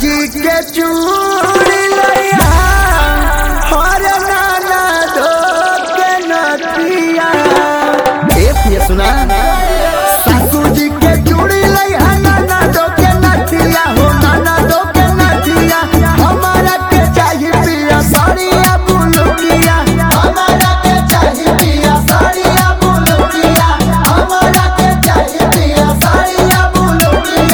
जी के चूड़ी लैया हर नाना दो के नथिया। ए पिया सुना, सासू जी के चूड़ी लैया नाना दो के नथिया हो, नाना दो के नथिया। हमारा के चाहिए पिया साड़िया बुलुकिया, हमारा के चाहिए पिया साड़िया बुलुकिया, हमारा के चाहिए पिया साड़िया बुलुकिया।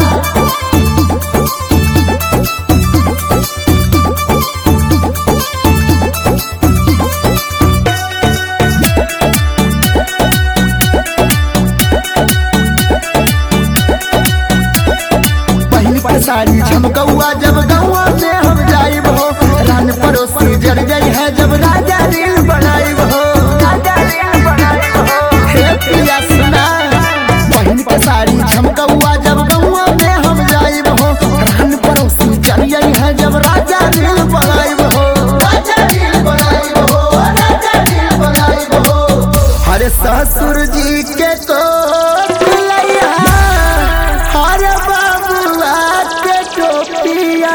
पर साड़ी झमकौआ जब गौआ में हम जाइब हो, रान पड़ोसी जर गई है जब राजा दिल बनाइब हो। हे पिया सुना, बहन के साड़ी झमकौआ जब गौआ में हम जाइब हो, रान पड़ोसी जर गई है जब राजा दिल बनाइब हो। राजा दिल बनाइब हो, राजा दिल बनाइब हो। हरे ससुर जी के तो हरे बाबुआ के टोपिया,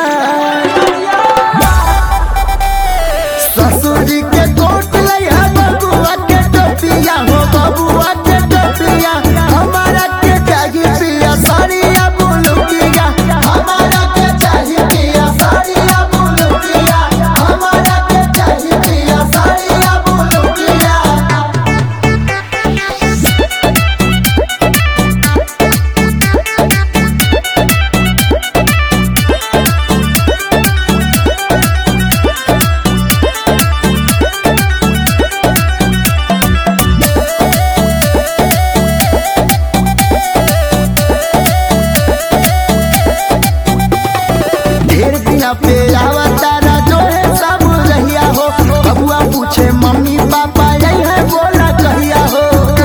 ससुर जी के कोट लैया बबुआ के टोपिया हो, बबुआ के टोपिया। हमारा के चाहिए पिया साड़िया बुलुकिया, हमारा के चाहिए पिया साड़िया बुलुकिया, हमारा के चाहिए पिया साड़िया बुलुकिया। ढेर दिना पे आवा तारा जो है सब रहिया हो, बबुआ पूछे मम्मी पापा यही है बोला कहिया हो।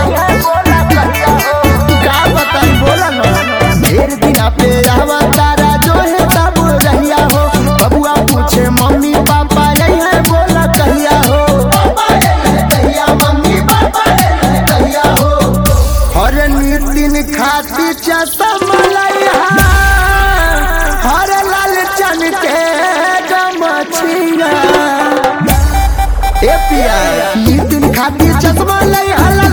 का बताई बोला ना, ढेर दिना पे आवा तारा जो है सब रहिया हो, बबुआ पूछे मम्मी पापा यही है बोला कहिया हो। कहिया मम्मी पापा कहिया हो। हर दिन खाती चश्मा लैया हर लाल चन के गमछिया। ए पिया दिन खाती चश्मा लैया